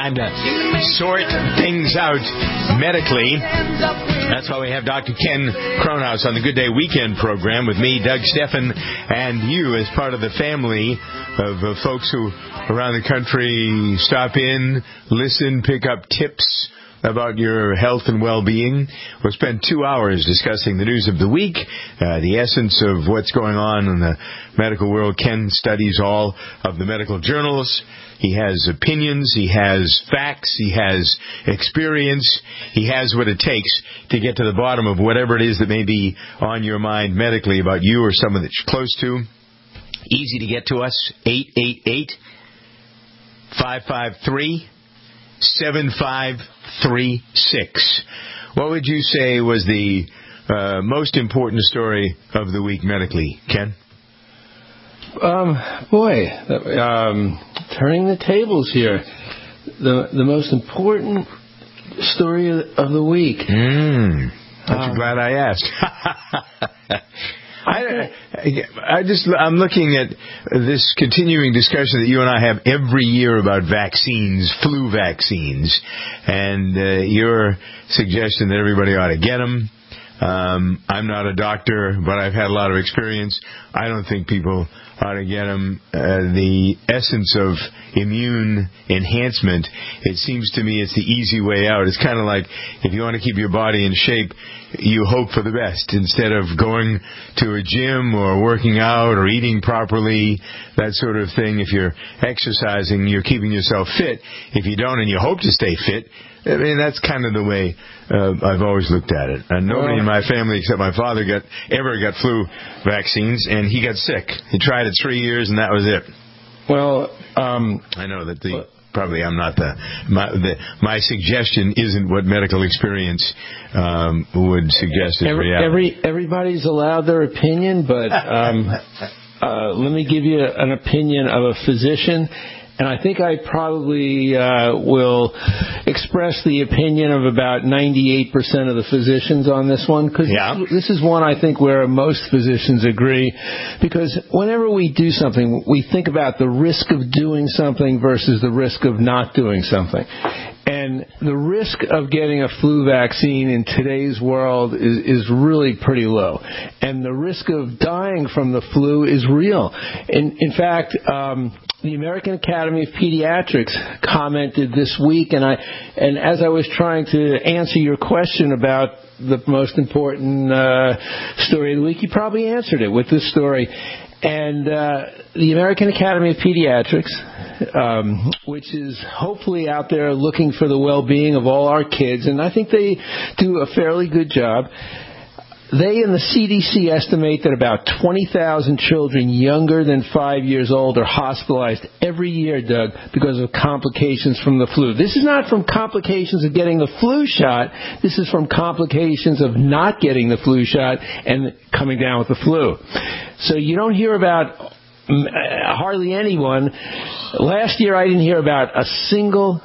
time to sort things out medically. That's why we have Dr. Ken Kronhaus on the Good Day Weekend program with me, Doug Steffen, and you as part of the family of folks who around the country stop in, listen, pick up tips about your health and well-being. We'll spend 2 hours discussing the news of the week, the essence of what's going on in the medical world. Ken studies all of the medical journals. He has opinions, he has facts, he has experience, he has what it takes to get to the bottom of whatever it is that may be on your mind medically about you or someone that you're close to. Easy to get to us, 888-553-7536. What would you say was the most important story of the week medically, Ken? Turning the tables here. The most important story of the week. I'm glad I asked. I'm looking at this continuing discussion that you and I have every year about vaccines, flu vaccines, and your suggestion that everybody ought to get them. I'm not a doctor, but I've had a lot of experience. I don't think people ought to get them. The essence of immune enhancement, it seems to me it's the easy way out. It's kind of like if you want to keep your body in shape, you hope for the best instead of going to a gym or working out or eating properly, that sort of thing. If you're exercising, you're keeping yourself fit. If you don't and you hope to stay fit, I mean, that's kind of the way I've always looked at it. And nobody in my family except my father ever got flu vaccines, and he got sick. He tried it 3 years, and that was it. Well, I know that probably I'm not my suggestion isn't what medical experience would suggest as reality. Everybody's allowed their opinion, but let me give you an opinion of a physician. And I think I probably will express the opinion of about 98% of the physicians on this one, because this is one I think where most physicians agree. Because whenever we do something, we think about the risk of doing something versus the risk of not doing something. And the risk of getting a flu vaccine in today's world is really pretty low. And the risk of dying from the flu is real. In fact, the American Academy of Pediatrics commented this week, and as I was trying to answer your question about the most important story of the week, you probably answered it with this story. And the American Academy of Pediatrics, which is hopefully out there looking for the well-being of all our kids, and I think they do a fairly good job. They and the CDC estimate that about 20,000 children younger than 5 years old are hospitalized every year, Doug, because of complications from the flu. This is not from complications of getting the flu shot. This is from complications of not getting the flu shot and coming down with the flu. So you don't hear about hardly anyone. Last year I didn't hear about a single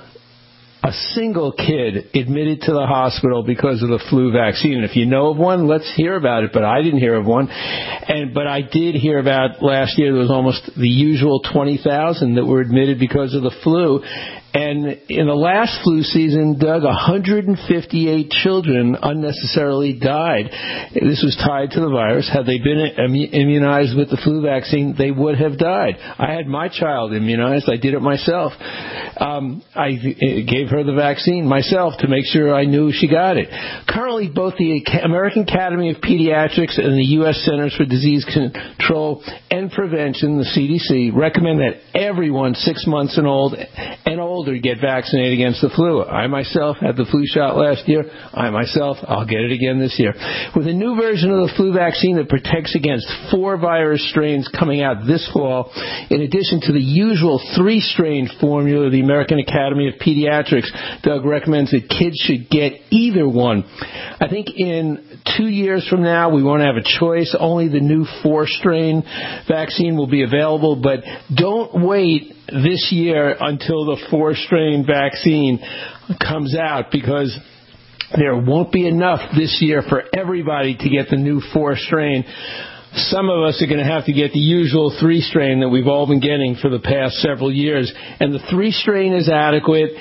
kid admitted to the hospital because of the flu vaccine. And if you know of one, let's hear about it. But I didn't hear of one. But I did hear about last year there was almost the usual 20,000 that were admitted because of the flu. And in the last flu season, Doug, 158 children unnecessarily died. This was tied to the virus. Had they been immunized with the flu vaccine, they would have died. I had my child immunized. I did it myself. I gave her the vaccine myself to make sure I knew she got it. Currently, both the American Academy of Pediatrics and the U.S. Centers for Disease Control and Prevention, the CDC, recommend that everyone 6 months and older get vaccinated against the flu. I myself had the flu shot last year. I'll get it again this year. With a new version of the flu vaccine that protects against 4 virus strains coming out this fall, in addition to the usual 3-strain formula, the American Academy of Pediatrics, Doug, recommends that kids should get either one. I think in 2 years from now, we won't have a choice. Only the new 4-strain vaccine will be available, but don't wait this year until the 4-strain vaccine comes out, because there won't be enough this year for everybody to get the new 4-strain. some of us are going to have to get the usual 3-strain that we've all been getting for the past several years. And the 3-strain is adequate,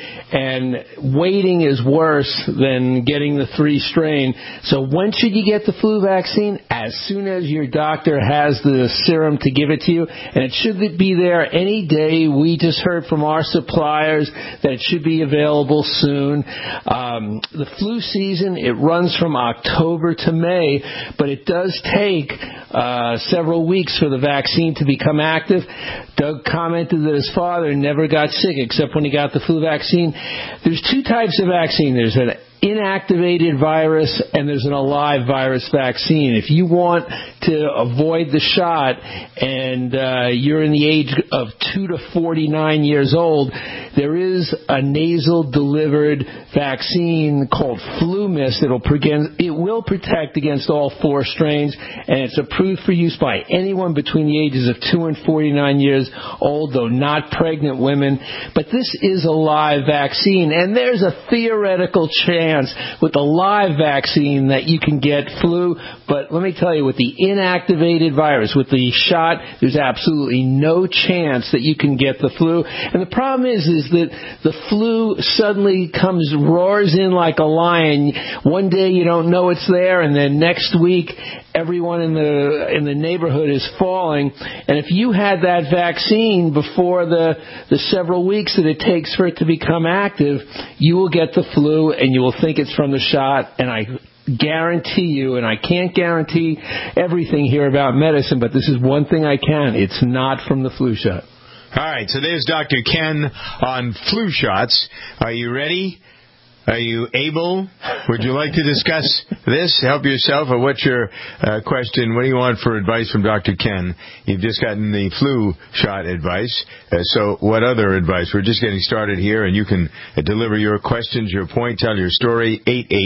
and waiting is worse than getting the 3-strain. So when should you get the flu vaccine? As soon as your doctor has the serum to give it to you, and it should be there any day. We just heard from our suppliers that it should be available soon. The flu season, it runs from October to May, but it does take several weeks for the vaccine to become active. Doug commented that his father never got sick except when he got the flu vaccine. There's 2 types of vaccine. There's an inactivated virus and there's an alive virus vaccine. If you want to avoid the shot and you're in the age of 2 to 49 years old, there is a nasal delivered vaccine called FluMist. It will protect against all 4 strains, and it's approved for use by anyone between the ages of 2 and 49 years old, though not pregnant women. But this is a live vaccine, and there's a theoretical chance with the live vaccine that you can get flu, but let me tell you, with the inactivated virus, with the shot, there's absolutely no chance that you can get the flu. And the problem is that the flu suddenly roars in like a lion. One day you don't know it's there, and then next week everyone in the neighborhood is falling. And if you had that vaccine before the several weeks that it takes for it to become active, you will get the flu and you will think it's from the shot. And I guarantee you, and I can't guarantee everything here about medicine, but this is one thing I can: it's not from the flu shot. All right, so there's Dr. Ken on flu shots. Are you ready? Are you able? Would you like to discuss this? Help yourself, or what's your question? What do you want for advice from Dr. Ken? You've just gotten the flu shot advice. So what other advice? We're just getting started here, and you can deliver your questions, your point, tell your story,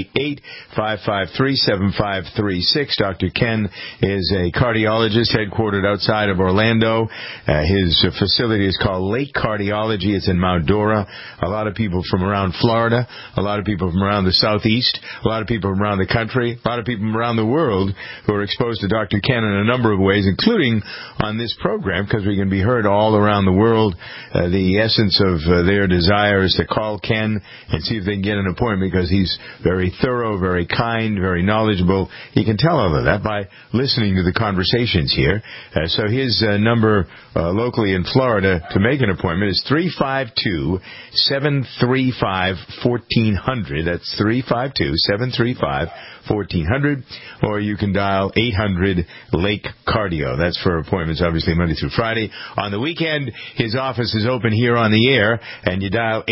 888-553-7536. Dr. Ken is a cardiologist headquartered outside of Orlando. His facility is called Lake Cardiology. It's in Mount Dora. A lot of people from around Florida, a lot of people from around the Southeast, a lot of people from around the country, a lot of people from around the world who are exposed to Dr. Ken in a number of ways, including on this program, because we can be heard all around the world. The essence of their desire is to call Ken and see if they can get an appointment, because he's very thorough, very kind, very knowledgeable. You can tell all of that by listening to the conversations here. So his number locally in Florida to make an appointment is 352-735-1400. That's 352-735-1400, or you can dial 800-LAKE-CARDIO. That's for appointments, obviously, Monday through Friday. On the weekend, his office is open here on the air, and you dial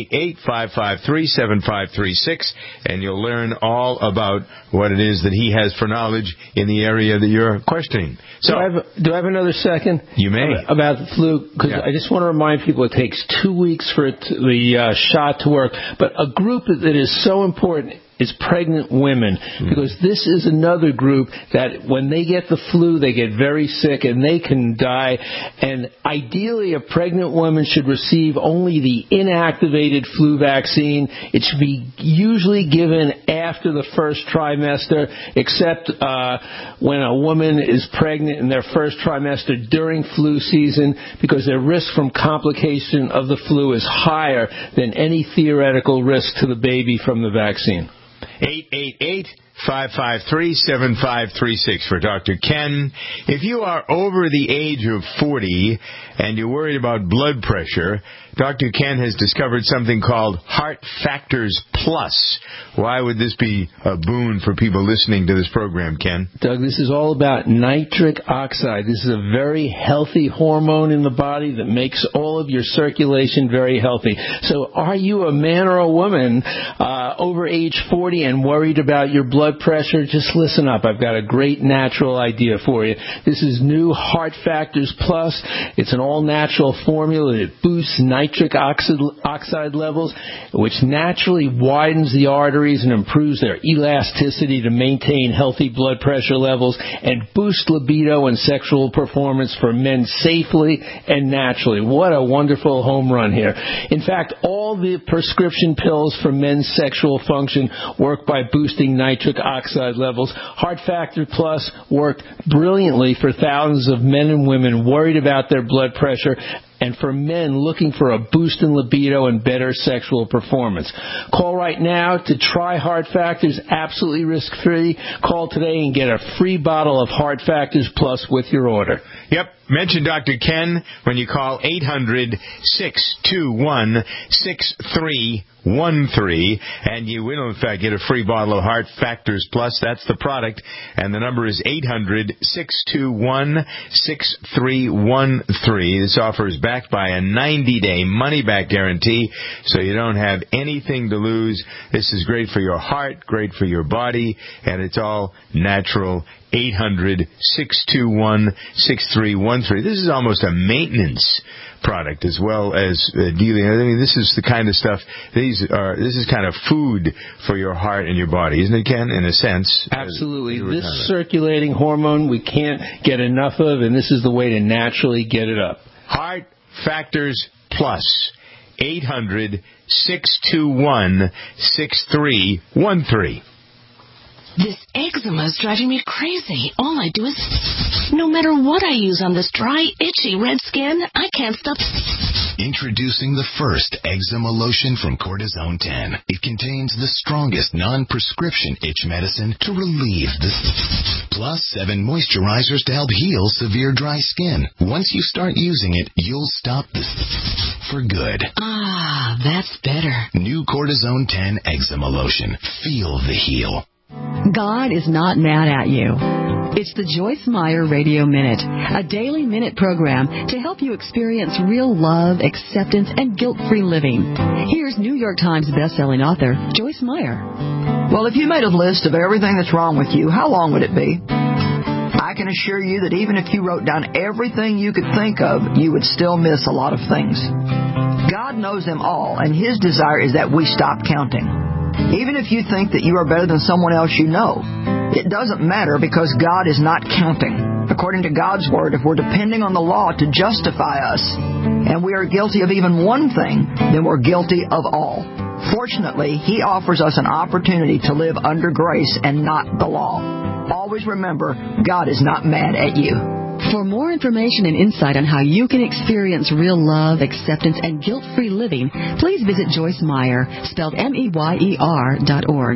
888-553-7536, and you'll learn all about what it is that he has for knowledge in the area that you're questioning. So, do I have another second? You may. About the flu, because I just want to remind people it takes 2 weeks for the shot to work, but a group that is so important is pregnant women, because this is another group that when they get the flu, they get very sick and they can die. And ideally, a pregnant woman should receive only the inactivated flu vaccine. It should be usually given after the first trimester, except when a woman is pregnant in their first trimester during flu season, because their risk from complication of the flu is higher than any theoretical risk to the baby from the vaccine. 888-553-7536 for Dr. Ken. If you are over the age of 40 and you're worried about blood pressure, Dr. Ken has discovered something called Heart Factors Plus. Why would this be a boon for people listening to this program, Ken? Doug, this is all about nitric oxide. This is a very healthy hormone in the body that makes all of your circulation very healthy. So are you a man or a woman over age 40 and worried about your blood pressure? Just listen up. I've got a great natural idea for you. This is new Heart Factors Plus. It's an all-natural formula that boosts nitric oxide levels, which naturally widens the arteries and improves their elasticity to maintain healthy blood pressure levels and boost libido and sexual performance for men safely and naturally. What a wonderful home run here. In fact, all the prescription pills for men's sexual function work by boosting nitric nitric oxide levels. Heart Factor Plus worked brilliantly for thousands of men and women worried about their blood pressure, and for men looking for a boost in libido and better sexual performance. Call right now to try Heart Factors absolutely risk-free. Call today and get a free bottle of Heart Factors Plus with your order. Yep. Mention Dr. Ken when you call 800-621-6313, and you will, in fact, get a free bottle of Heart Factors Plus. That's the product, and the number is 800-621-6313. This offer is backed by a 90-day money-back guarantee, so you don't have anything to lose. This is great for your heart, great for your body, and it's all natural. 800-621-6313. This is almost a maintenance product as well as dealing. I mean, this is the kind of stuff. This is kind of food for your heart and your body, isn't it, Ken? In a sense. Absolutely. This circulating hormone we can't get enough of, and this is the way to naturally get it up. Heart Factors Plus. 800-621-6313. This eczema is driving me crazy. All I do is, no matter what I use on this dry, itchy, red skin, I can't stop. Introducing the first eczema lotion from Cortisone 10. It contains the strongest non-prescription itch medicine to relieve the plus 7 moisturizers to help heal severe dry skin. Once you start using it, you'll stop the for good. Ah, that's better. New Cortisone 10 eczema lotion. Feel the heal. God is not mad at you. It's the Joyce Meyer Radio Minute, a daily minute program to help you experience real love, acceptance, and guilt-free living. Here's New York Times bestselling author Joyce Meyer. Well, if you made a list of everything that's wrong with you, how long would it be? I can assure you that even if you wrote down everything you could think of, you would still miss a lot of things. God knows them all, and His desire is that we stop counting. Even if you think that you are better than someone else you know, it doesn't matter because God is not counting. According to God's Word, if we're depending on the law to justify us, and we are guilty of even one thing, then we're guilty of all. Fortunately, He offers us an opportunity to live under grace and not the law. Always remember, God is not mad at you. For more information and insight on how you can experience real love, acceptance, and guilt-free living, please visit Joyce Meyer, spelled MEYER.org.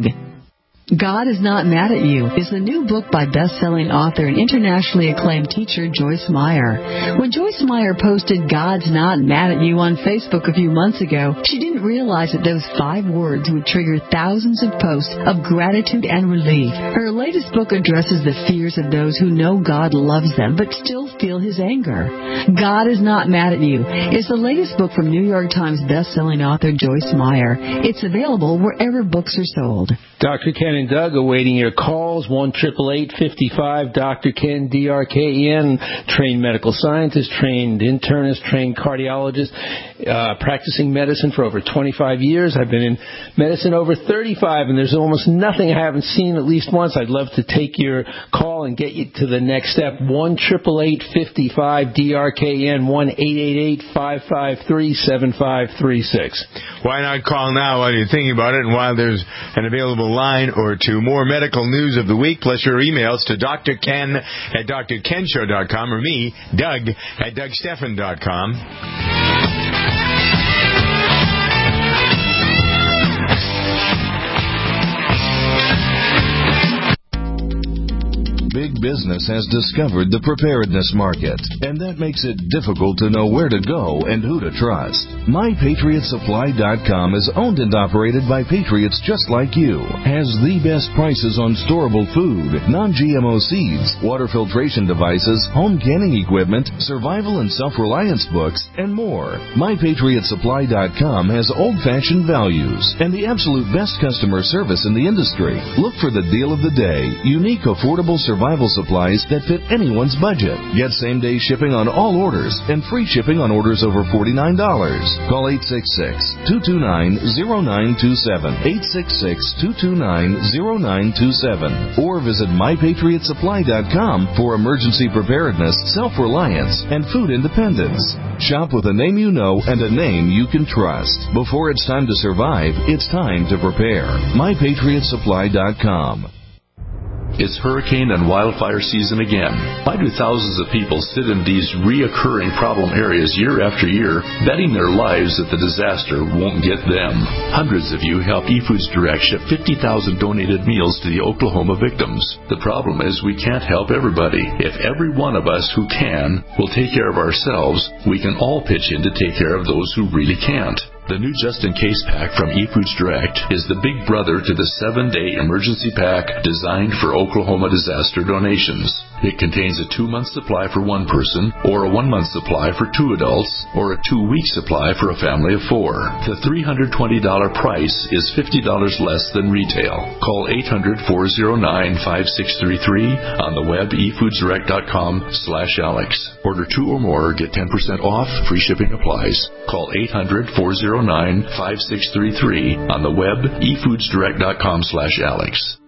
God is Not Mad at You is the new book by best-selling author and internationally acclaimed teacher Joyce Meyer. When Joyce Meyer posted God's Not Mad at You on Facebook a few months ago, she didn't realize that those 5 words would trigger thousands of posts of gratitude and relief. Her latest book addresses the fears of those who know God loves them but still feel His anger. God is Not Mad at You is the latest book from New York Times best-selling author Joyce Meyer. It's available wherever books are sold. Dr. Ken and Doug awaiting your calls. 1-888-55 Dr. Ken, DRKEN, trained medical scientist, trained internist, trained cardiologist, practicing medicine for over 25 years. I've been in medicine over 35, and there's almost nothing I haven't seen at least once. I'd love to take your call and get you to the next step. 1-888-55 DRKN, 1-888-553-7536. Why not call now while you're thinking about it and while there's an available line or two? More medical news of the week, plus your emails to Dr. Ken at drkenshow.com or me, Doug, at DougStephan.com. Big business has discovered the preparedness market, and that makes it difficult to know where to go and who to trust. MyPatriotSupply.com is owned and operated by patriots just like you, has the best prices on storable food, non-GMO seeds, water filtration devices, home canning equipment, survival and self-reliance books, and more. MyPatriotSupply.com has old-fashioned values and the absolute best customer service in the industry. Look for the deal of the day, unique, affordable survival supplies that fit anyone's budget. Get same-day shipping on all orders and free shipping on orders over $49. Call 866-229-0927, 866-229-0927, or visit MyPatriotSupply.com for emergency preparedness, self-reliance, and food independence. Shop with a name you know and a name you can trust. Before it's time to survive, it's time to prepare. MyPatriotSupply.com. It's hurricane and wildfire season again. Why do thousands of people sit in these reoccurring problem areas year after year, betting their lives that the disaster won't get them? Hundreds of you help eFoods Direct ship 50,000 donated meals to the Oklahoma victims. The problem is we can't help everybody. If every one of us who can will take care of ourselves, we can all pitch in to take care of those who really can't. The new Just In Case pack from eFoods Direct is the big brother to the 7-day emergency pack designed for Oklahoma disaster donations. It contains a 2-month supply for one person, or a 1-month supply for 2 adults, or a 2-week supply for a family of 4. The $320 price is $50 less than retail. Call 800-409-5633 on the web efoodsdirect.com/Alex. Order 2 or more, get 10% off, free shipping applies. Call 800-409-5633 on the web efoodsdirect.com/Alex.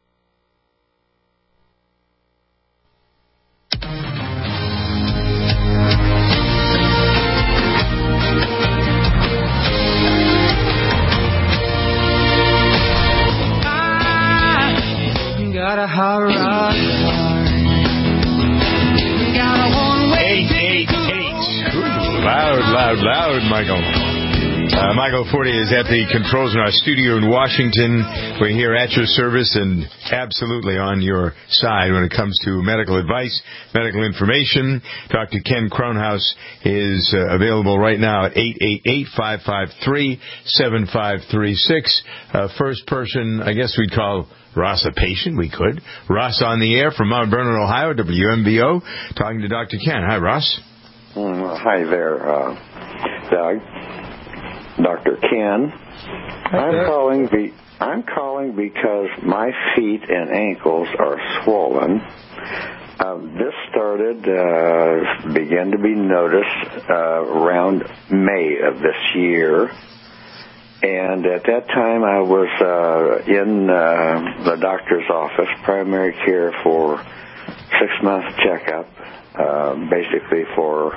Got a hot rod. Got a one-way 888. Loud, Michael. Michael Forte is at the controls in our studio in Washington. We're here at your service and absolutely on your side when it comes to medical advice, medical information. Dr. Ken Kronhaus is available right now at 888-553-7536. First person, I guess we'd call Ross a patient. We could. Ross on the air from Mount Vernon, Ohio, WMBO, talking to Dr. Ken. Hi, Ross. Hi there, Doug. Dr. Ken. I'm calling because my feet and ankles are swollen. This began to be noticed around May of this year. And at that time, I was in the doctor's office, primary care, for 6-month checkup, basically for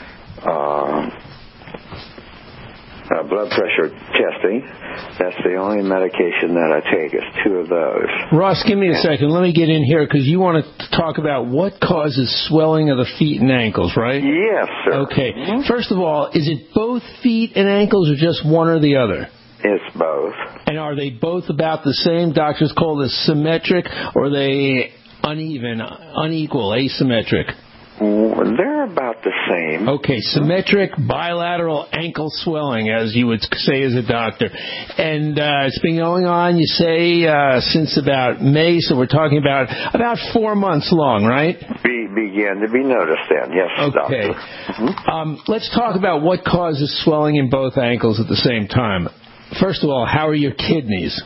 blood pressure testing. That's the only medication that I take is 2 of those. Ross, give me a second. Let me get in here because you want to talk about what causes swelling of the feet and ankles, right? Yes, sir. Okay. First of all, is it both feet and ankles or just one or the other? It's both. And are they both about the same? Doctors call this symmetric, or are they uneven, unequal, asymmetric? They're about the same. Okay, symmetric bilateral ankle swelling, as you would say as a doctor. And it's been going on, you say, since about May, so we're talking about 4 months long, right? Began to be noticed then, yes, okay. Doctor. Mm-hmm. Let's talk about what causes swelling in both ankles at the same time. First of all, how are your kidneys?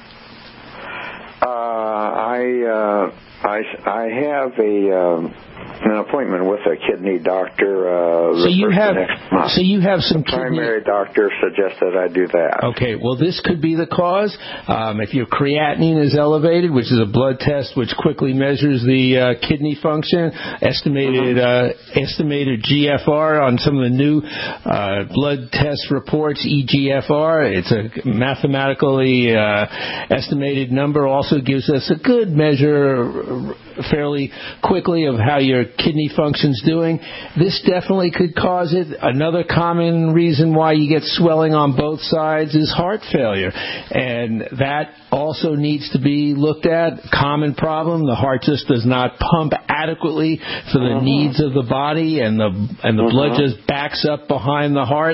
I have an appointment with a kidney doctor. So you have some primary doctor suggested I do that. Okay, well this could be the cause. If your creatinine is elevated, which is a blood test which quickly measures the kidney function, estimated GFR on some of the new blood test reports, eGFR. It's a mathematically estimated number. Also gives us a good measure fairly quickly of how your kidney function's doing. This definitely could cause it. Another common reason why you get swelling on both sides is heart failure, and that also needs to be looked at. Common problem: the heart just does not pump adequately for the needs of the body, and the blood just backs up behind the heart.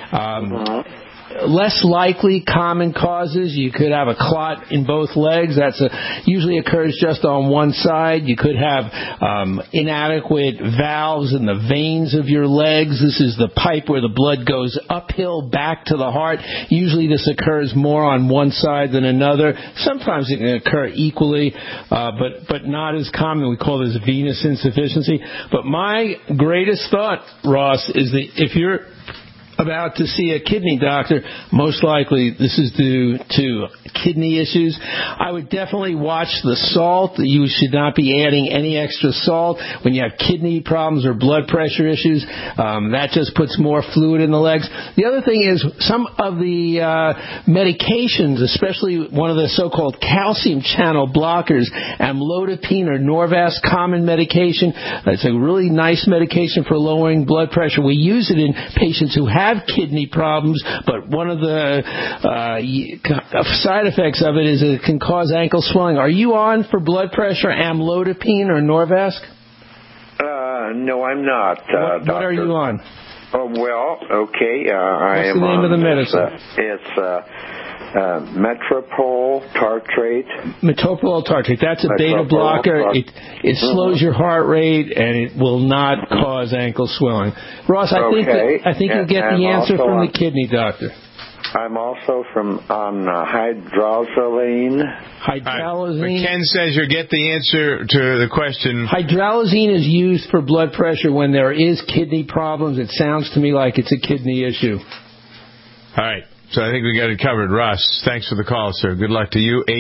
Less likely common causes, you could have a clot in both legs. That's usually occurs just on one side. You could have inadequate valves in the veins of your legs. This is the pipe where the blood goes uphill back to the heart. Usually this occurs more on one side than another. Sometimes it can occur equally, but not as common. We call this venous insufficiency. But my greatest thought, Ross, is that if you're about to see a kidney doctor, most likely this is due to kidney issues. I would definitely watch the salt. You should not be adding any extra salt when you have kidney problems or blood pressure issues. That just puts more fluid in the legs. The other thing is some of the medications, especially one of the so-called calcium channel blockers, amlodipine or Norvasc, common medication. It's a really nice medication for lowering blood pressure. We use it in patients who have kidney problems, but one of the side effects of it is it can cause ankle swelling. Are you on for blood pressure amlodipine or Norvasc? No, I'm not. What are you on? Oh, well, okay. What's the name of the medicine? It's Metropol Tartrate. Metoprolol tartrate. That's a beta blocker. It slows your heart rate, and it will not cause ankle swelling. Ross, I think you'll get the answer from the kidney doctor. I'm also on hydralazine. Hydralazine. Ken says you'll get the answer to the question. Hydralazine is used for blood pressure when there is kidney problems. It sounds to me like it's a kidney issue. All right. So I think we got it covered. Ross, thanks for the call, sir. Good luck to you.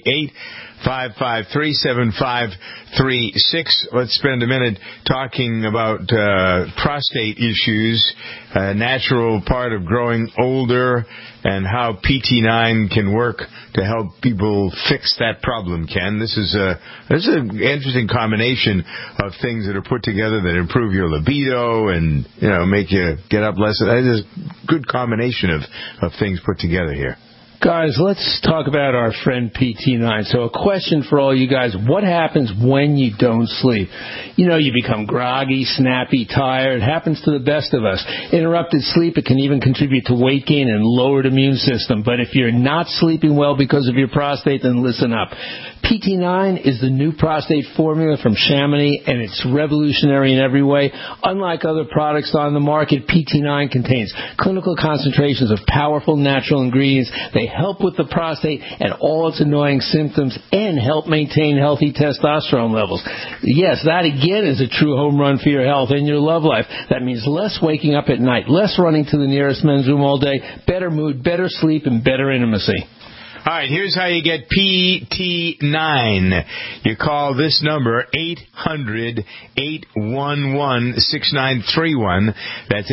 888-553-7536. Let's spend a minute talking about prostate issues, a natural part of growing older, and how PT9 can work to help people fix that problem, Ken. This is an interesting combination of things that are put together that improve your libido and, make you get up less. It's a good combination of things put together here. Guys, let's talk about our friend PT9. So a question for all you guys. What happens when you don't sleep? You become groggy, snappy, tired. It happens to the best of us. Interrupted sleep, it can even contribute to weight gain and lowered immune system. But if you're not sleeping well because of your prostate, then listen up. PT9 is the new prostate formula from Chamonix, and it's revolutionary in every way. Unlike other products on the market, PT9 contains clinical concentrations of powerful natural ingredients. They help with the prostate and all its annoying symptoms and help maintain healthy testosterone levels. Yes, that again is a true home run for your health and your love life. That means less waking up at night, less running to the nearest men's room all day, better mood, better sleep, and better intimacy. All right, here's how you get PT9. You call this number, 800-811-6931. That's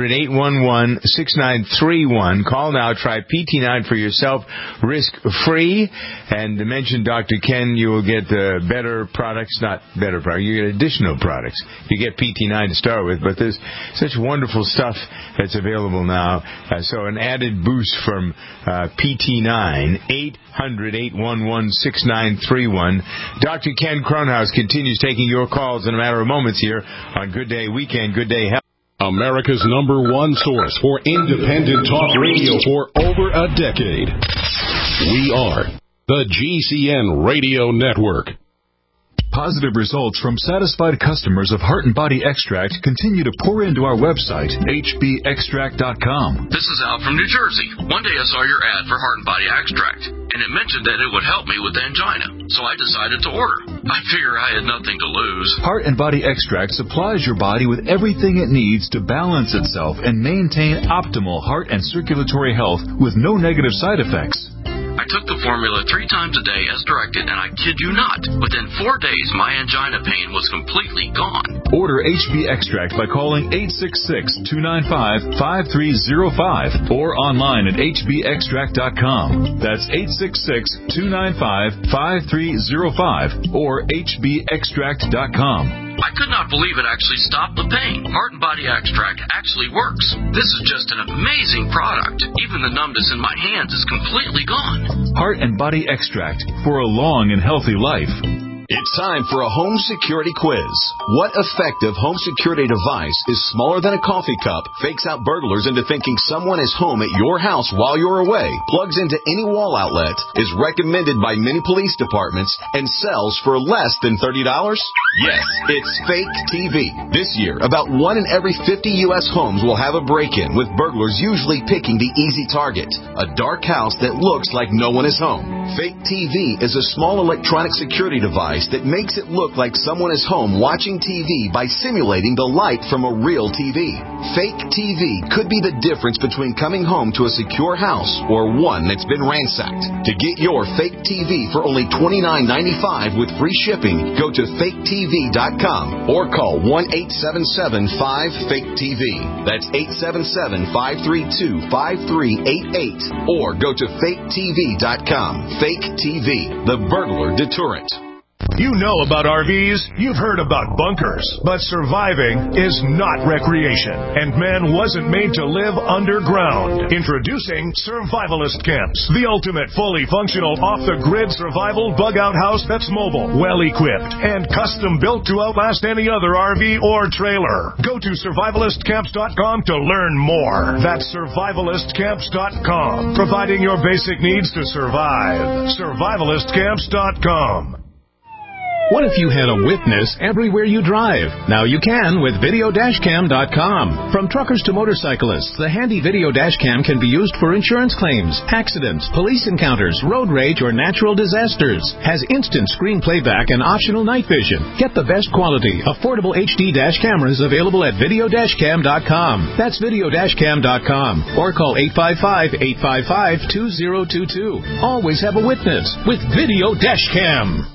800-811-6931. Call now. Try PT9 for yourself, risk-free. And to mention Dr. Ken, you will get better products, not better products. You get additional products. You get PT9 to start with, but there's such wonderful stuff that's available now. So an added boost from PT9. 800-811-6931. Dr. Ken Kronhaus continues taking your calls in a matter of moments here on Good Day Weekend, Good Day Health. America's #1 source for independent talk radio for over a decade. We are the GCN Radio Network. Positive results from satisfied customers of Heart and Body Extract continue to pour into our website, hbextract.com. This is Al from New Jersey. One day I saw your ad for Heart and Body Extract, and it mentioned that it would help me with angina, so I decided to order. I figure I had nothing to lose. Heart and Body Extract supplies your body with everything it needs to balance itself and maintain optimal heart and circulatory health with no negative side effects. I took the formula 3 times a day as directed, and I kid you not, within 4 days my angina pain was completely gone. Order HB Extract by calling 866-295-5305 or online at hbextract.com. That's 866-295-5305 or hbextract.com. I could not believe it actually stopped the pain. Heart and Body Extract actually works. This is just an amazing product. Even the numbness in my hands is completely gone. Heart and Body Extract for a long and healthy life. It's time for a home security quiz. What effective home security device is smaller than a coffee cup, fakes out burglars into thinking someone is home at your house while you're away, plugs into any wall outlet, is recommended by many police departments, and sells for less than $30? Yes, it's Fake TV. This year, about 1 in every 50 U.S. homes will have a break-in, with burglars usually picking the easy target, a dark house that looks like no one is home. Fake TV is a small electronic security device device that makes it look like someone is home watching TV by simulating the light from a real TV. Fake TV could be the difference between coming home to a secure house or one that's been ransacked. To get your fake TV for only $29.95 with free shipping, go to faketv.com or call 1-877-5-FAKE-TV. That's 877-532-5388 or go to faketv.com. Fake TV, the burglar deterrent. You know about RVs, you've heard about bunkers, but surviving is not recreation, and man wasn't made to live underground. Introducing Survivalist Camps, the ultimate fully functional off-the-grid survival bug-out house that's mobile, well-equipped, and custom-built to outlast any other RV or trailer. Go to survivalistcamps.com to learn more. That's survivalistcamps.com, providing your basic needs to survive. survivalistcamps.com. What if you had a witness everywhere you drive? Now you can with videodashcam.com. From truckers to motorcyclists, the handy video dashcam can be used for insurance claims, accidents, police encounters, road rage, or natural disasters. Has instant screen playback and optional night vision. Get the best quality, affordable HD dash cameras available at videodashcam.com. That's videodashcam.com. Or call 855-855-2022. Always have a witness with Video Dashcam.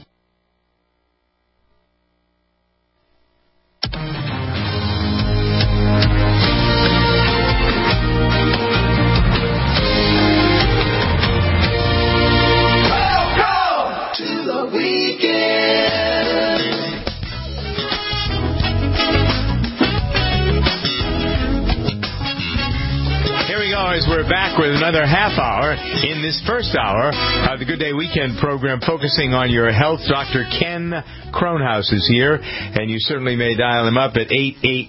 We're back with another half hour in this first hour of the Good Day Weekend program focusing on your health. Dr. Ken Kronhaus is here, and you certainly may dial him up at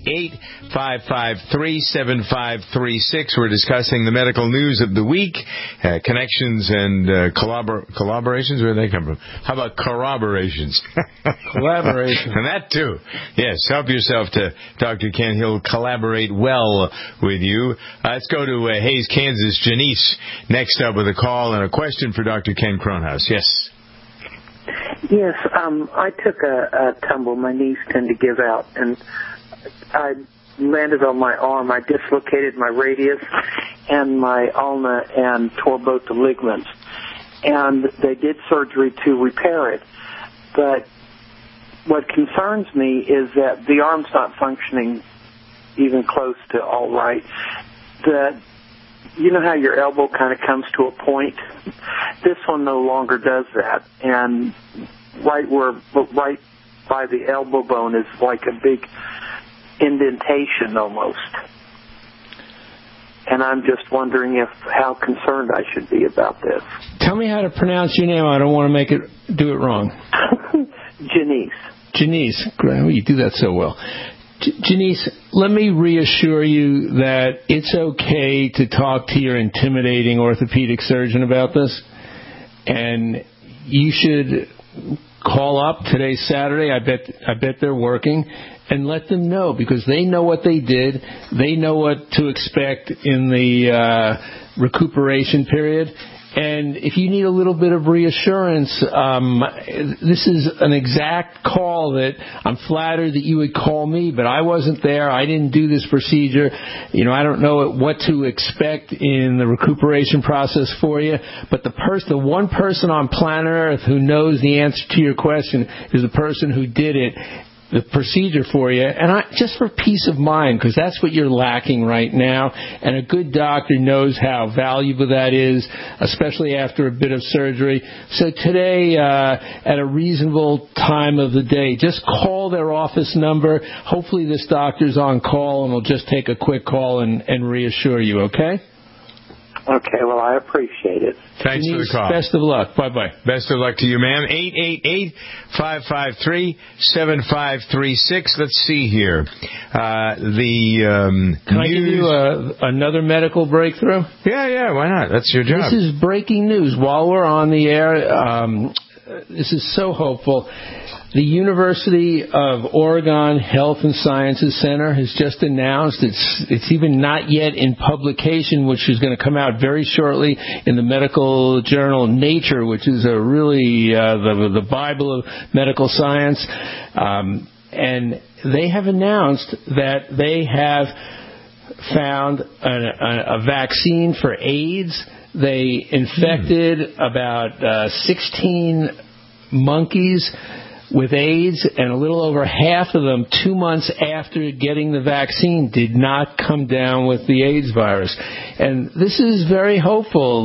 888-553-7536. We're discussing the medical news of the week, connections and collaborations. Where do they come from? How about corroborations? Collaboration. And that too. Yes, help yourself to Dr. Ken. He'll collaborate well with you. Let's go to Hayes, Kansas. Janice next up with a call and a question for Dr. Ken Kronhaus. Yes. Yes, I took a tumble. My knees tend to give out, and I landed on my arm. I dislocated my radius and my ulna and tore both the ligaments. And they did surgery to repair it. But what concerns me is that the arm's not functioning even close to all right. You know how your elbow kind of comes to a point? This one no longer does that. And right by the elbow bone is like a big indentation almost. And I'm just wondering how concerned I should be about this. Tell me how to pronounce your name. I don't want to do it wrong. Janice. Janice. You do that so well. Janice, let me reassure you that it's okay to talk to your intimidating orthopedic surgeon about this. And you should call up. Today's Saturday. I bet they're working. And let them know, because they know what they did. They know what to expect in the recuperation period. And if you need a little bit of reassurance, this is an exact call that I'm flattered that you would call me, but I wasn't there. I didn't do this procedure. I don't know what to expect in the recuperation process for you. But the one person on planet Earth who knows the answer to your question is the person who did it. The procedure for you, and just for peace of mind, because that's what you're lacking right now, and a good doctor knows how valuable that is, especially after a bit of surgery. So today, at a reasonable time of the day, just call their office number. Hopefully this doctor's on call, and will just take a quick call and reassure you, okay? Okay, well, I appreciate it. Thanks for the call. Best of luck. Bye-bye. Best of luck to you, ma'am. 888-553-7536. Let's see here. Can I give you another medical breakthrough? Yeah, why not? That's your job. This is breaking news. While we're on the air, this is so hopeful. The University of Oregon Health and Sciences Center has just announced it's even not yet in publication, which is going to come out very shortly in the medical journal Nature, which is a really the Bible of medical science. And they have announced that they have found a vaccine for AIDS. They infected about 16 monkeys with AIDS, and a little over half of them, 2 months after getting the vaccine, did not come down with the AIDS virus. And this is very hopeful.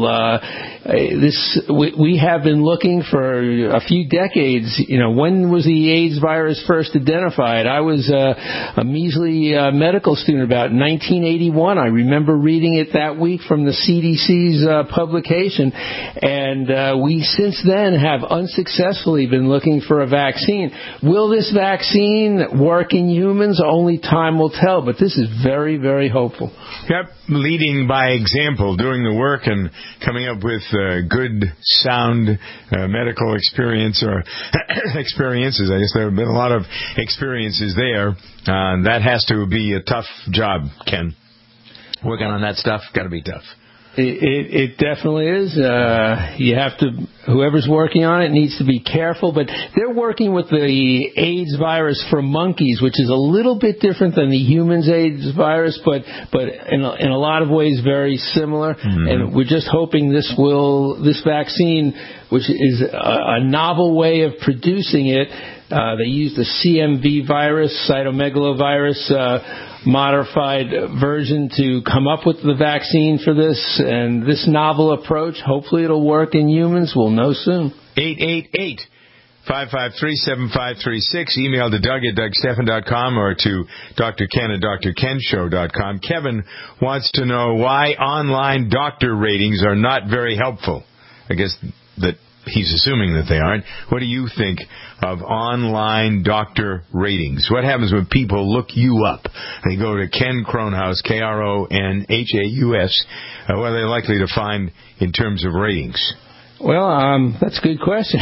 We have been looking for a few decades. When was the AIDS virus first identified? I was a measly medical student about 1981. I remember reading it that week from the CDC's publication. And we since then have unsuccessfully been looking for a vaccine. Will this vaccine work in humans? Only time will tell, but this is very, very hopeful. Yep, leading by example, doing the work and coming up with good, sound medical experience or experiences. I guess there have been a lot of experiences there. That has to be a tough job, Ken. Working on that stuff, got to be tough. It definitely is. You have to, whoever's working on it needs to be careful, but they're working with the AIDS virus for monkeys, which is a little bit different than the humans AIDS virus, but in a lot of ways very similar. Mm-hmm. And we're just hoping this vaccine, which is a novel way of producing it, they used the CMV virus, cytomegalovirus, modified version to come up with the vaccine for this, and this novel approach, hopefully it'll work in humans. We'll know soon. 888-553-7536. Email to Doug at DougStephan.com or to Dr. Ken at DrKenShow.com. Kevin wants to know why online doctor ratings are not very helpful. I guess that he's assuming that they aren't. What do you think of online doctor ratings? What happens when people look you up? They go to Ken Kronhaus, Kronhaus. What are they likely to find in terms of ratings? Well, that's a good question.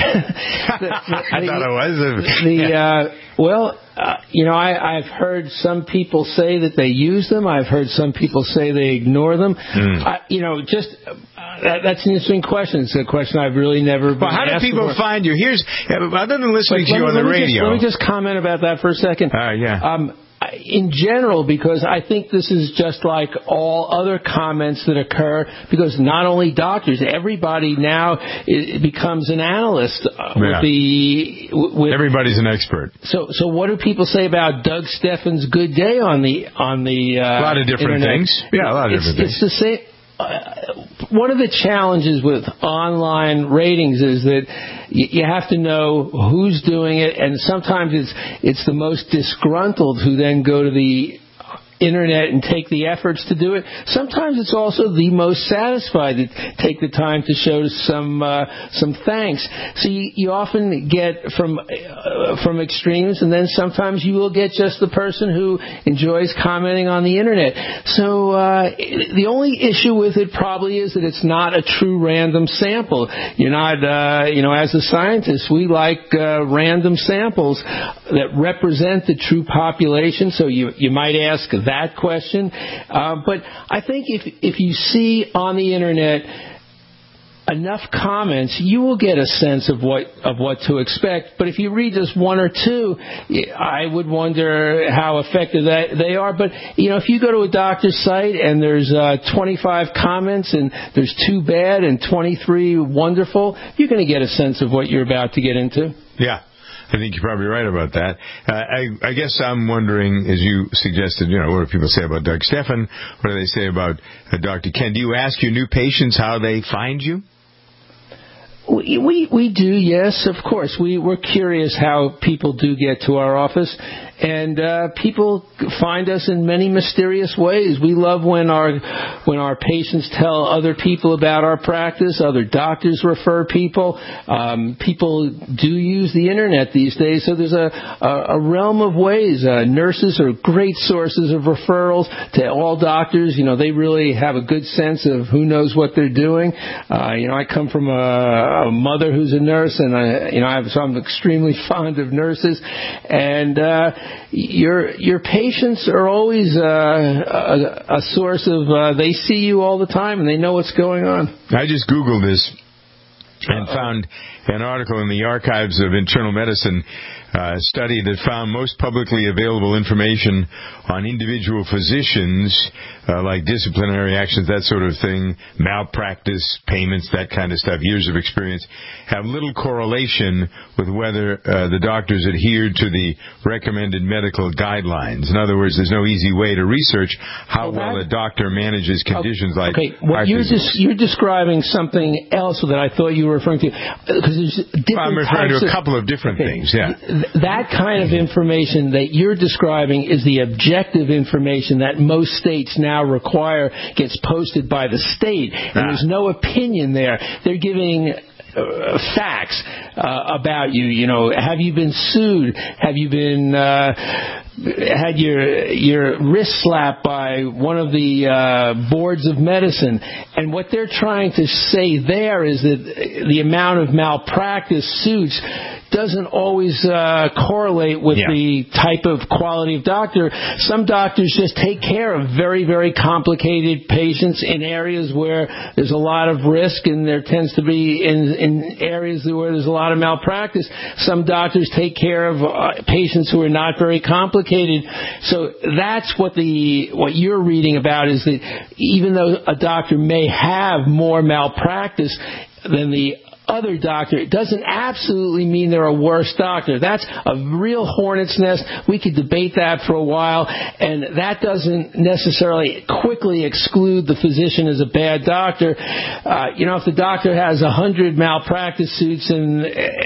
I thought it was. I've heard some people say that they use them. I've heard some people say they ignore them. That's an interesting question. It's a question I've really never been asked. How do people find you? Other than listening to you on the radio. Let me just comment about that for a second. In general, because I think this is just like all other comments that occur, because not only doctors, everybody now becomes an analyst. Everybody's an expert. So what do people say about Doug Stephan's Good Day on the a lot of different internet? Things. Yeah, a lot of different things. It's the same. One of the challenges with online ratings is that you have to know who's doing it, and sometimes it's the most disgruntled who then go to the internet and take the efforts to do it. Sometimes it's also the most satisfied that take the time to show some thanks. So you often get from extremes, and then sometimes you will get just the person who enjoys commenting on the internet. So the only issue with it probably is that it's not a true random sample. You're not, as a scientist, we like random samples that represent the true population. So you might ask that question, but I think if you see on the internet enough comments, you will get a sense of what to expect. But if you read just one or two, I would wonder how effective they are. But if you go to a doctor's site and there's 25 comments and there's 2 bad and 23 wonderful, you're going to get a sense of what you're about to get into. Yeah. I think you're probably right about that. I guess I'm wondering, as you suggested, what do people say about Doug Stephan? What do they say about Dr. Ken? Do you ask your new patients how they find you? We do, yes, of course. We're curious how people do get to our office, and people find us in many mysterious ways. We love when our patients tell other people about our practice. Other doctors refer people. People do use the internet these days, so there's a realm of ways. Nurses are great sources of referrals to all doctors. They really have a good sense of who knows what they're doing. I come from a a mother who's a nurse, and I'm extremely fond of nurses. And your patients are always a source of. They see you all the time, and they know what's going on. I just Googled this and found an article in the Archives of Internal Medicine study that found most publicly available information on individual physicians, like disciplinary actions, that sort of thing, malpractice, payments, that kind of stuff, years of experience, have little correlation with whether the doctors adhered to the recommended medical guidelines. In other words, there's no easy way to research how well a doctor manages conditions like heart disease. You're describing something else that I thought you were referring to. Because there's different I'm referring to a couple of different things, yeah. That kind of information that you're describing is the objective information that most states now require gets posted by the state, and there's no opinion there. They're giving facts about you. You know, have you been sued? Have you been had your wrist slapped by one of the boards of medicine? And what they're trying to say there is that the amount of malpractice suits doesn't always correlate with the type of quality of doctor. Some doctors just take care of very, very complicated patients in areas where there's a lot of risk, and there tends to be in areas where there's a lot of malpractice. Some doctors take care of patients who are not very complicated. So that's what you're reading about, is that even though a doctor may have more malpractice than the other doctor, it doesn't absolutely mean they're a worse doctor. That's a real hornet's nest. We could debate that for a while, and that doesn't necessarily quickly exclude the physician as a bad doctor. If the doctor has 100 malpractice suits in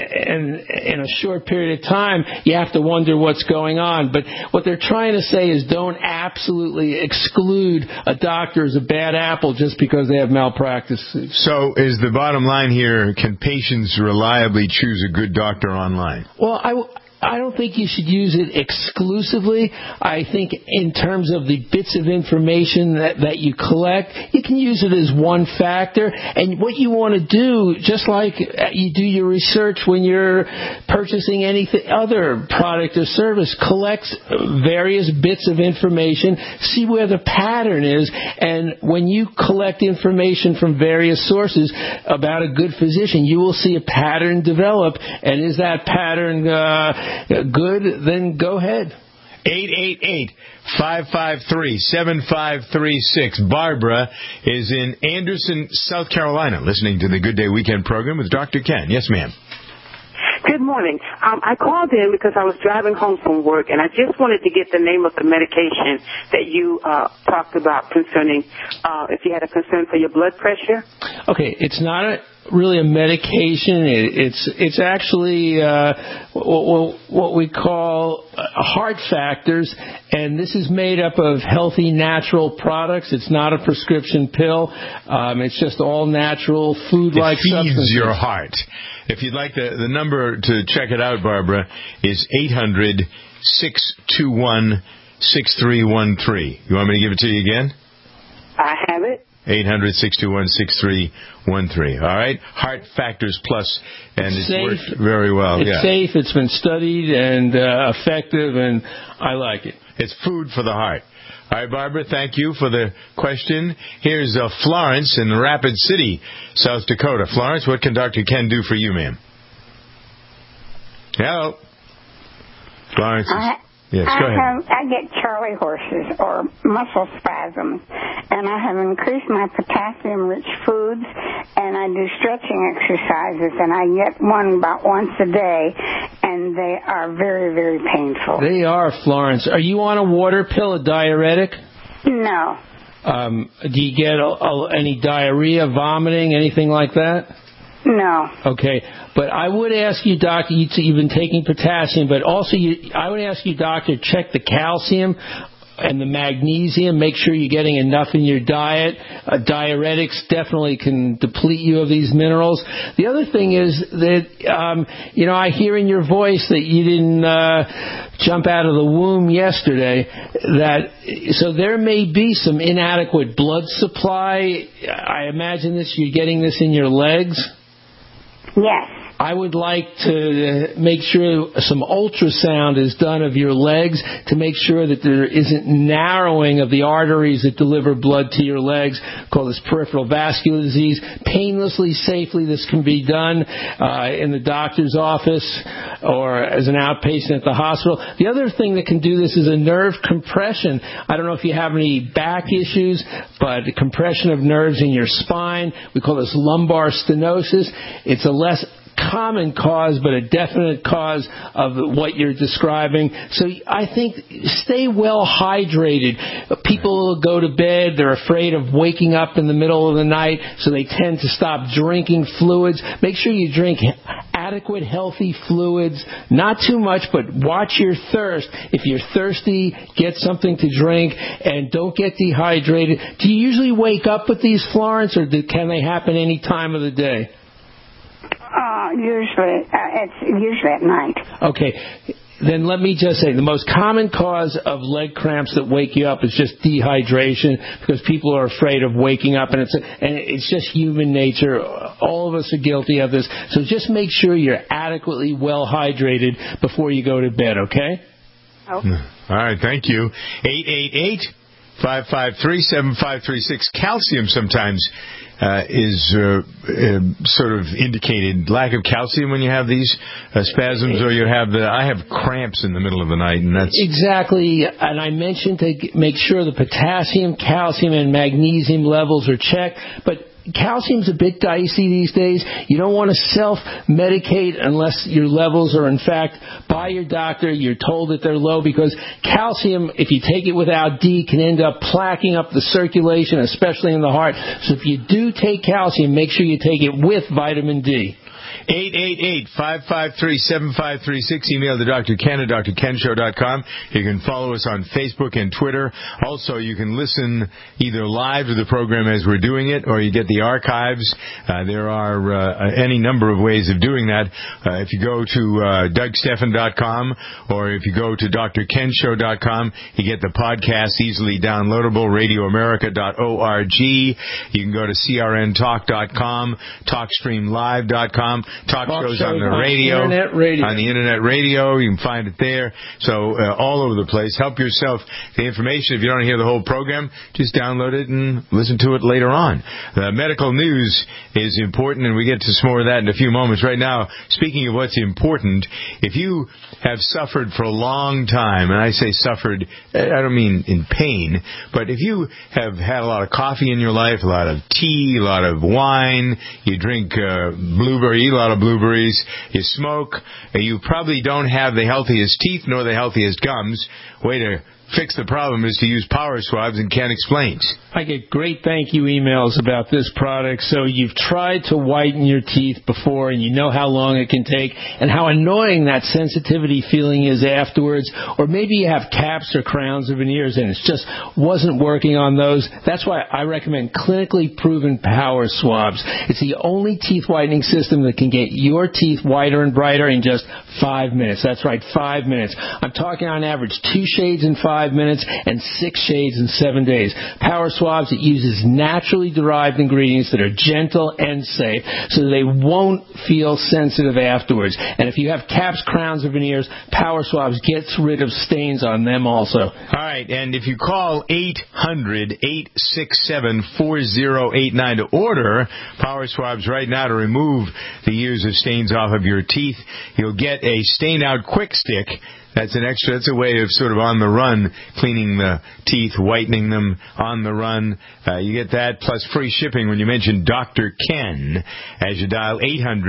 a short period of time, you have to wonder what's going on. But what they're trying to say is don't absolutely exclude a doctor as a bad apple just because they have malpractice suits. So is the bottom line here, can patients reliably choose a good doctor online? Well, I don't think you should use it exclusively. I think in terms of the bits of information that you collect, you can use it as one factor. And what you want to do, just like you do your research when you're purchasing any other product or service, collect various bits of information, see where the pattern is. And when you collect information from various sources about a good physician, you will see a pattern develop. And is that pattern good? Then go ahead. 888-553-7536. Barbara is in Anderson, South Carolina, listening to the Good Day Weekend program with Dr. Ken. Yes, ma'am. Good morning. I called in because I was driving home from work, and I just wanted to get the name of the medication that you talked about concerning if you had a concern for your blood pressure. Okay, it's not really a medication. It's actually what we call heart factors, and this is made up of healthy natural products. It's not a prescription pill. It's just all natural food-like substances. It feeds your heart. If you'd like the number to check it out, Barbara, is 800-621-6313. You want me to give it to you again? I have it. 800-621-6313. All right? Heart Factors Plus, and it's worked very well. It's safe. It's been studied and effective, and I like it. It's food for the heart. All right, Barbara, thank you for the question. Here's Florence in Rapid City, South Dakota. Florence, what can Dr. Ken do for you, ma'am? Hello. Florence. Yes, go ahead. I get Charlie horses or muscle spasms, and I have increased my potassium-rich foods, and I do stretching exercises, and I get one about once a day, and they are very, very painful. They are, Florence. Are you on a water pill, a diuretic? No. Do you get any diarrhea, vomiting, anything like that? No. Okay, but I would ask you, doctor, you've been taking potassium, but also I would ask you, doctor, check the calcium and the magnesium. Make sure you're getting enough in your diet. Diuretics definitely can deplete you of these minerals. The other thing is that, I hear in your voice that you didn't jump out of the womb yesterday. So there may be some inadequate blood supply. I imagine you're getting this in your legs. Yes. I would like to make sure some ultrasound is done of your legs to make sure that there isn't narrowing of the arteries that deliver blood to your legs. Call this peripheral vascular disease. Painlessly, safely, this can be done in the doctor's office or as an outpatient at the hospital. The other thing that can do this is a nerve compression. I don't know if you have any back issues, but the compression of nerves in your spine. We call this lumbar stenosis. It's a less common cause, but a definite cause of what you're describing. So I think stay well hydrated. People go to bed, they're afraid of waking up in the middle of the night, so they tend to stop drinking fluids. Make sure you drink adequate, healthy fluids. Not too much, but watch your thirst. If you're thirsty, get something to drink, and don't get dehydrated. Do you usually wake up with these, Florence, or can they happen any time of the day? It's usually at night. Okay. Then let me just say, the most common cause of leg cramps that wake you up is just dehydration, because people are afraid of waking up, and it's just human nature. All of us are guilty of this. So just make sure you're adequately well hydrated before you go to bed, okay? Okay. All right, thank you. 888-553-7536. Calcium sometimes is sort of indicated lack of calcium when you have these spasms, or you have I have cramps in the middle of the night, and that's exactly. And I mentioned to make sure the potassium, calcium, and magnesium levels are checked, but calcium's a bit dicey these days. You don't want to self-medicate unless your levels are, in fact, by your doctor. You're told that they're low, because calcium, if you take it without D, can end up plaquing up the circulation, especially in the heart. So if you do take calcium, make sure you take it with vitamin D. 888-553-7536. Email to Dr. Ken at drkenshow.com. You can follow us on Facebook and Twitter. Also, you can listen either live to the program as we're doing it, or you get the archives. There are any number of ways of doing that. If you go to DougSteffen.com, or if you go to drkenshow.com, you get the podcast easily downloadable, radioamerica.org. You can go to crntalk.com, talkstreamlive.com. Talk shows on the radio, on the internet radio. You can find it there. So all over the place. Help yourself. The information, if you don't hear the whole program, just download it and listen to it later on. The medical news is important, and we get to some more of that in a few moments. Right now, speaking of what's important, if you have suffered for a long time, and I say suffered, I don't mean in pain, but if you have had a lot of coffee in your life, a lot of tea, a lot of wine, you drink blueberry, eat a lot of blueberries, you smoke, you probably don't have the healthiest teeth nor the healthiest gums. Way to fix the problem is to use Power Swabs, and Ken explains. I get great thank you emails about this product. So you've tried to whiten your teeth before, and you know how long it can take and how annoying that sensitivity feeling is afterwards. Or maybe you have caps or crowns or veneers and it just wasn't working on those. That's why I recommend clinically proven Power Swabs. It's the only teeth whitening system that can get your teeth whiter and brighter in just 5 minutes. That's right, 5 minutes. I'm talking on average 2 shades in 5 minutes and 6 shades in 7 days. Power Swabs, it uses naturally derived ingredients that are gentle and safe, so they won't feel sensitive afterwards. And if you have caps, crowns, or veneers, Power Swabs gets rid of stains on them also. All right, and if you call 800-867-4089 to order Power Swabs right now to remove the years of stains off of your teeth, you'll get a stain out quick stick. That's a way of sort of on the run, cleaning the teeth, whitening them on the run. You get that, plus free shipping when you mention Dr. Ken as you dial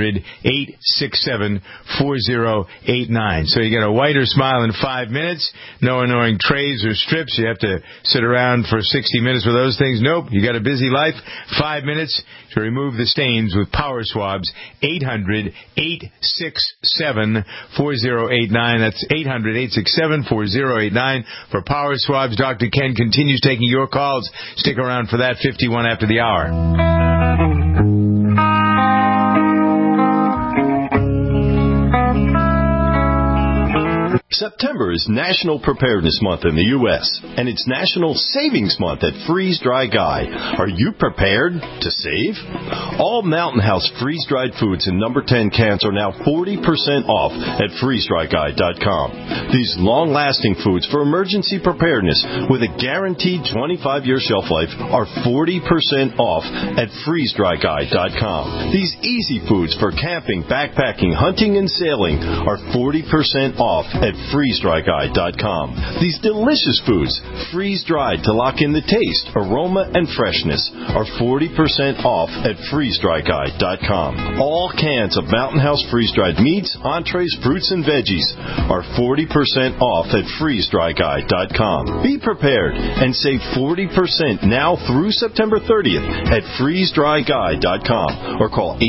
800-867-4089. So you get a whiter smile in 5 minutes, no annoying trays or strips. You have to sit around for 60 minutes with those things. Nope, you got a busy life. 5 minutes to remove the stains with Power Swabs. 800-867-4089. That's 800-867-4089 for Power Swabs. Dr. Ken continues taking your calls. Stick around for that. 51 after the hour. September is National Preparedness Month in the U.S., and it's National Savings Month at Freeze Dry Guy. Are you prepared to save? All Mountain House freeze-dried foods in number 10 cans are now 40% off at freezedryguy.com. These long-lasting foods for emergency preparedness with a guaranteed 25-year shelf life are 40% off at freezedryguy.com. These easy foods for camping, backpacking, hunting, and sailing are 40% off at freezedryguy.com. These delicious foods, freeze-dried to lock in the taste, aroma, and freshness, are 40% off at freezedryguy.com. All cans of Mountain House freeze-dried meats, entrees, fruits, and veggies are 40% off at freezedryguy.com. Be prepared and save 40% now through September 30th at freezedryguy.com or call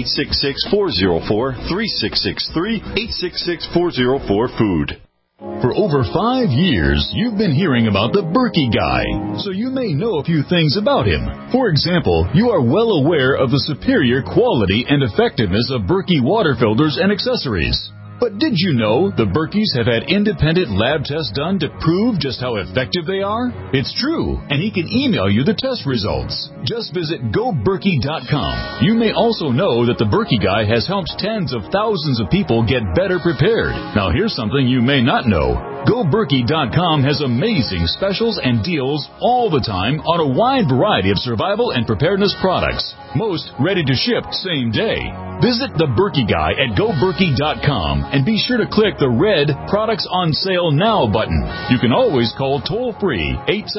866-404-3663, 866-404-FOOD. For over 5 years, you've been hearing about the Berkey Guy, so you may know a few things about him. For example, you are well aware of the superior quality and effectiveness of Berkey water filters and accessories. But did you know the Berkeys have had independent lab tests done to prove just how effective they are? It's true, and he can email you the test results. Just visit GoBerkey.com. You may also know that the Berkey Guy has helped tens of thousands of people get better prepared. Now here's something you may not know. GoBerkey.com has amazing specials and deals all the time on a wide variety of survival and preparedness products. Most ready to ship same day. Visit the Berkey Guy at GoBerkey.com and be sure to click the red Products on Sale Now button. You can always call toll-free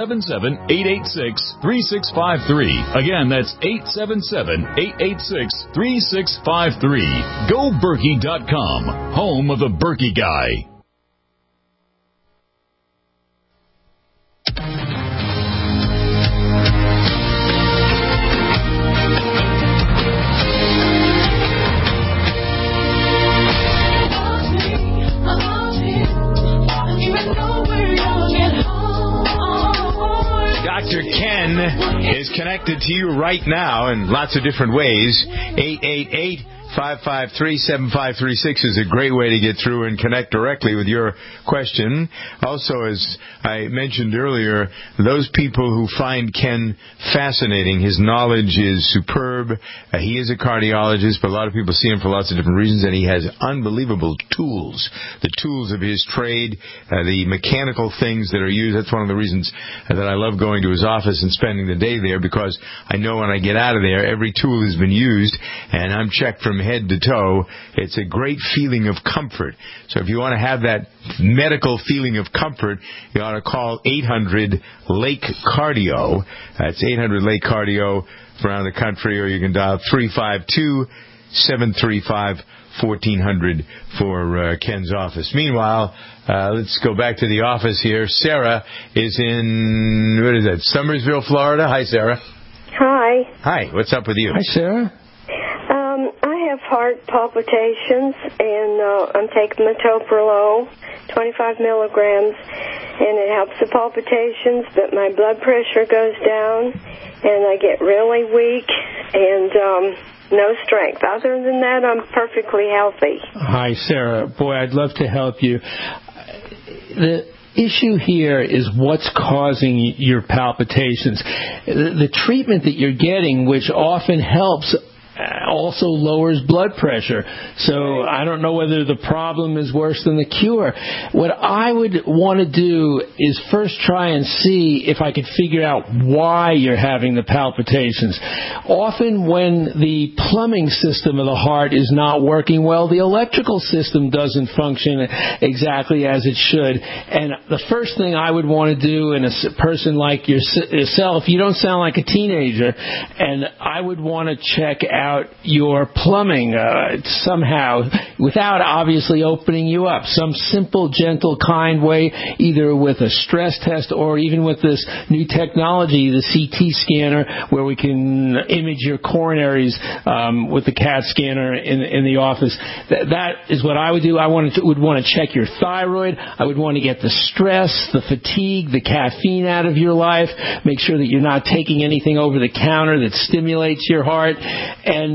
877-886-3653. Again, that's 877-886-3653. GoBerkey.com, home of the Berkey Guy. Dr. Ken is connected to you right now in lots of different ways. 888-553-7536 is a great way to get through and connect directly with your question. Also, as I mentioned earlier, those people who find Ken fascinating, his knowledge is superb. He is a cardiologist, but a lot of people see him for lots of different reasons, and he has unbelievable tools. The tools of his trade, the mechanical things that are used. That's one of the reasons that I love going to his office and spending the day there, because I know when I get out of there, every tool has been used, and I'm checked from head to toe. It's a great feeling of comfort. So if you want to have that medical feeling of comfort, you ought to call 800-LAKE-CARDIO. That's 800-LAKE-CARDIO around the country, or you can dial 352-735-1400 for Ken's office. Meanwhile, let's go back to the office here. Sarah is in, Summersville, Florida. Hi, Sarah. Hi. Hi. What's up with you? Hi, Sarah. I have heart palpitations, and I'm taking metoprolol, 25 milligrams, and it helps the palpitations, but my blood pressure goes down, and I get really weak, and no strength. Other than that, I'm perfectly healthy. Hi, Sarah. Boy, I'd love to help you. The issue here is what's causing your palpitations. The treatment that you're getting, which often helps, also lowers blood pressure. So I don't know whether the problem is worse than the cure. What I would want to do is first try and see if I could figure out why you're having the palpitations. Often when the plumbing system of the heart is not working well, the electrical system doesn't function exactly as it should. And the first thing I would want to do in a person like yourself, you don't sound like a teenager, and I would want to check out your plumbing somehow, without obviously opening you up. Some simple, gentle, kind way, either with a stress test or even with this new technology, the CT scanner, where we can image your coronaries with the CAT scanner in the office. That is what I would do. I would want to check your thyroid. I would want to get the stress, the fatigue, the caffeine out of your life. Make sure that you're not taking anything over the counter that stimulates your heart. And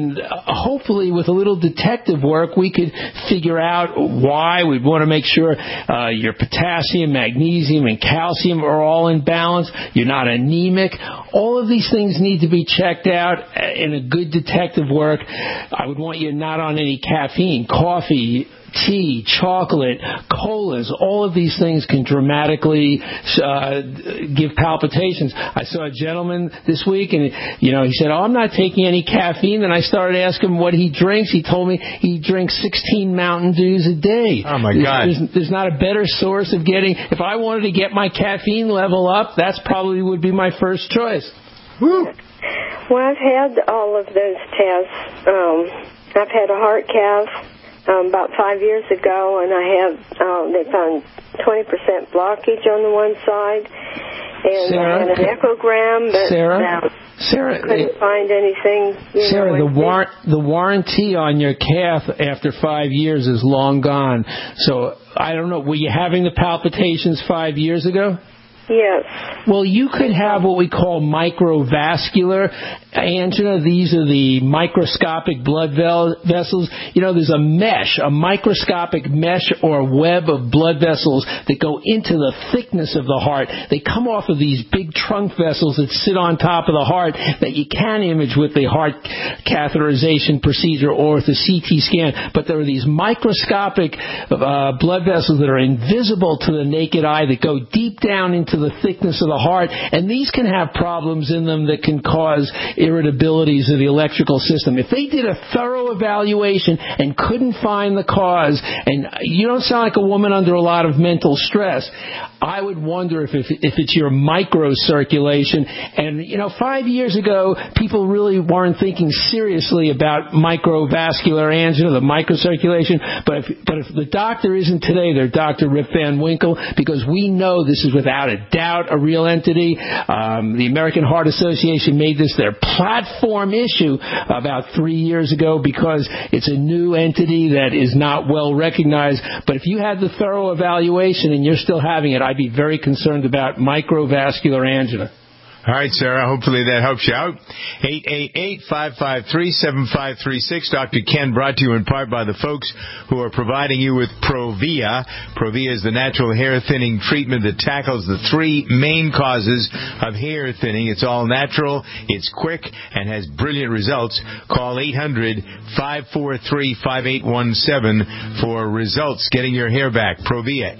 And hopefully with a little detective work, we could figure out why. We'd want to make sure your potassium, magnesium, and calcium are all in balance. You're not anemic. All of these things need to be checked out in a good detective work. I would want you not on any caffeine, coffee, tea, chocolate, colas. All of these things can dramatically give palpitations. I saw a gentleman this week, and he said, "Oh, I'm not taking any caffeine." Then I started asking him what he drinks. He told me he drinks 16 Mountain Dews a day. Oh my God! There's not a better source of getting. If I wanted to get my caffeine level up, that's probably would be my first choice. Woo. Well, I've had all of those tests. I've had a heart cath about 5 years ago, and I have they found 20% blockage on the one side, and Sarah, I had an echogram, but Sarah, couldn't find anything. Sarah, the warranty on your cath after 5 years is long gone. So I don't know. Were you having the palpitations 5 years ago? Yes. Well, you could have what we call microvascular angina. These are the microscopic blood vessels. There's a microscopic mesh or web of blood vessels that go into the thickness of the heart. They come off of these big trunk vessels that sit on top of the heart that you can image with the heart catheterization procedure or with the CT scan. But there are these microscopic blood vessels that are invisible to the naked eye that go deep down into the thickness of the heart, and these can have problems in them that can cause irritabilities of the electrical system. If they did a thorough evaluation and couldn't find the cause, and you don't sound like a woman under a lot of mental stress, I would wonder if it's your microcirculation. And 5 years ago, people really weren't thinking seriously about microvascular angina, the microcirculation. But if the doctor isn't today, they're Dr. Rip Van Winkle, because we know this is without a doubt a real entity. The American Heart Association made this their platform issue about 3 years ago because it's a new entity that is not well recognized. But if you had the thorough evaluation and you're still having it, I'd be very concerned about microvascular angina. All right, Sarah, hopefully that helps you out. 888-553-7536. Dr. Ken, brought to you in part by the folks who are providing you with Provia. Provia is the natural hair thinning treatment that tackles the three main causes of hair thinning. It's all natural, it's quick, and has brilliant results. Call 800-543-5817 for results getting your hair back. Provia,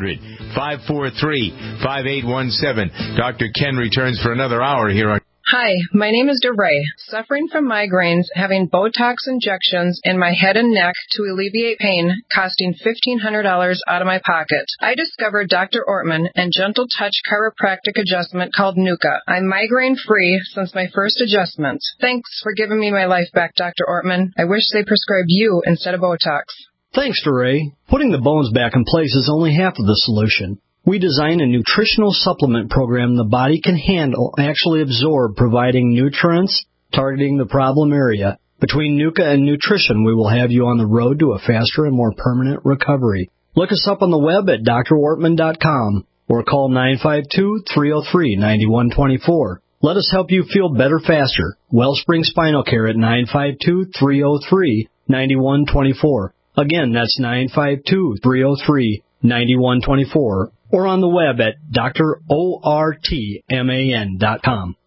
800-543-5817. Dr. Ken returns for another hour here on... Hi, my name is DeRay. Suffering from migraines, having Botox injections in my head and neck to alleviate pain, costing $1,500 out of my pocket. I discovered Dr. Ortman and Gentle Touch chiropractic adjustment called Nuka. I'm migraine-free since my first adjustment. Thanks for giving me my life back, Dr. Ortman. I wish they prescribed you instead of Botox. Thanks, DeRay. Putting the bones back in place is only half of the solution. We design a nutritional supplement program the body can handle, actually absorb, providing nutrients, targeting the problem area. Between Nuka and nutrition, we will have you on the road to a faster and more permanent recovery. Look us up on the web at drortman.com or call 952-303-9124. Let us help you feel better faster. Wellspring Spinal Care at 952-303-9124. Again, that's 952-303-9124. Or on the web at drortman.com.